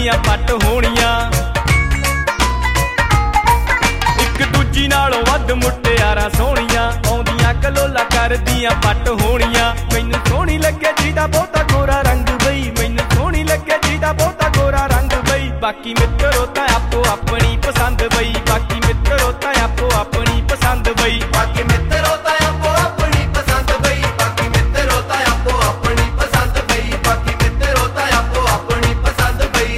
दियां पट होणियां, इक दूजी नालों वध मुटियारां सोहणियां, आउंदियां कलोला करदियां पट होणियां। मैनूं सोहणी लगे जिहदा बहुता गोरा रंग बई, मैनूं सोहणी लगे जिहदा बहुता गोरा रंग बई। बाकी मित्रो तां आपो अपनी पसंद बई, बाकी मित्रो तां आपो अपनी पसंद बई, बाकी मित्रो तां आपो अपनी पसंद बई, बाकी मित्रो तां आपो अपनी पसंद बई, बाकी मित्रो तां आपो अपनी पसंद बई।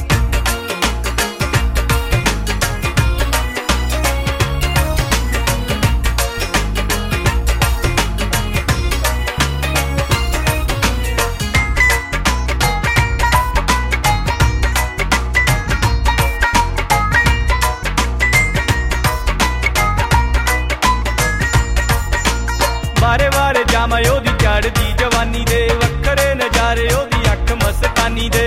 वारे वारे जामा ओदी चढ़दी जवानी दे, वखरे नजारे ओदी अख मस्तानी दे।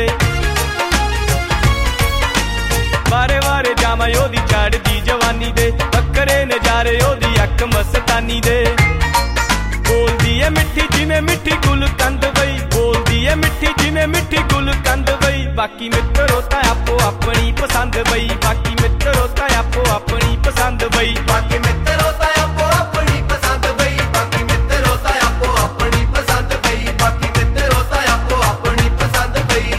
वारे वारे जामा ओदी चढ़दी जवानी दे, वखरे नजारे ओदी अख मस्तानी दे। बोलदी है मिठी जिवें मिठी गुलकंद बई, बोलदी है मिठी जिवें मिठी गुलकंद बई। बाकी मित्रो तां आपो अपनी पसंद बई, बाकी मित्रो तां आपो अपनी पसंद बई, बाकी मित्रो तां आपो अपनी पसंद बई, बाकी मित्रो तां आपो अपनी पसंद बई, बाकी मित्रो तां आपो अपनी पसंद बई।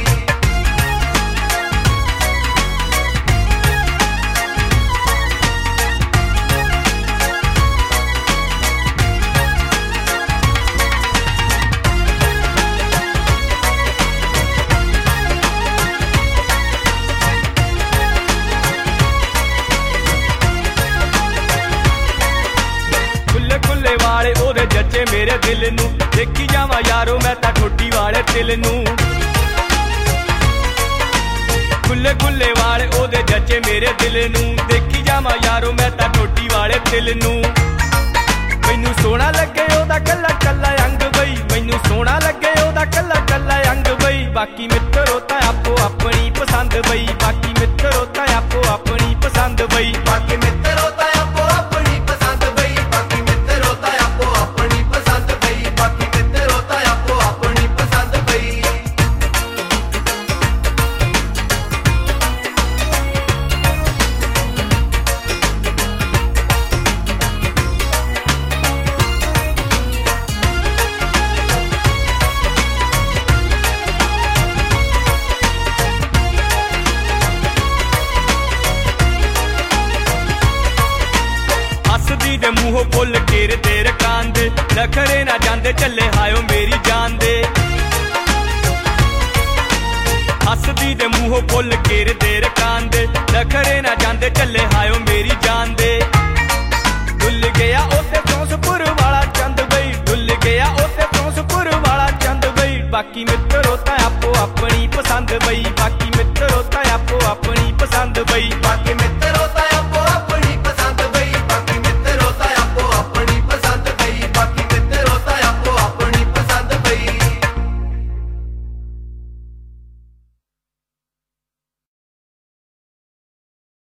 खुले खुले वाले ओदे जच्चे मेरे दिल नू, देखी जावां यारो मैं तां ठोडी वाले दिल नू। खुले खुले वाले ओदे जच्चे मेरे दिल नू, देखी जावां यारो मैं तां ठोडी वाले दिल नू। मैनू सोहना लगे ओदा कल्ला कल्ला अंग बई, मैनू सोहना लगे ओदा कल्ला कल्ला अंग बई। बाकी मित्रो तां आपो अपनी पसंद बई, बाकी मित्रो तां आपो अपनी पसंद बई, बाकी मित्रो तां आपो अपनी पसंद बई, बाकी मित्रो तां आपो अपनी पसंद बई, बाकी मित्रो तां आपो अपनी पसंद बई। हसदी दे मूहों फुल घेर दे रकांदे, नखरे ना जांदे चले हायो मेरी जान दे। हसदी दे मूहों फुल घेर दे रकांदे, नखरे ना जांदे चले हायो मेरी जान दे। डुल गया ओते चौंसपुर वाला चंद बई, डुल गया ओते चौंसपुर वाला चंद बई। बाकी मित्रो तां आपो अपनी पसंद बई, बाकी मित्रो तां आपो अपनी पसंद बई, बाकी